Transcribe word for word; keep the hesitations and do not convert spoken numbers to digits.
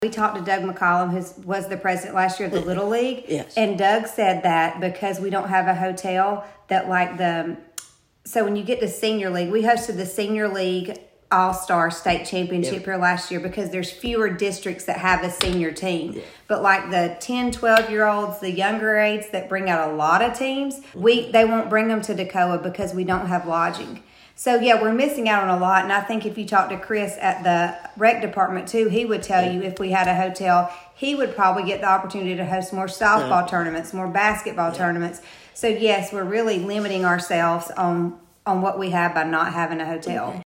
We talked to Doug McCollum, who was the president last year of the Little League. Yes. And Doug said that because we don't have a hotel, that like the, so when you get to Senior League, we hosted the Senior League All-Star State Championship Yep. here last year because there's fewer districts that have a senior team. Yeah. But like the ten, twelve-year-olds, the younger grades that bring out a lot of teams, we they won't bring them to DeCoa because we don't have lodging. So, yeah, we're missing out on a lot. And I think if you talk to Chris at the rec department, too, he would tell you if we had a hotel, he would probably get the opportunity to host more softball Yeah. tournaments, more basketball Yeah. tournaments. So, yes, we're really limiting ourselves on, on what we have by not having a hotel. Okay.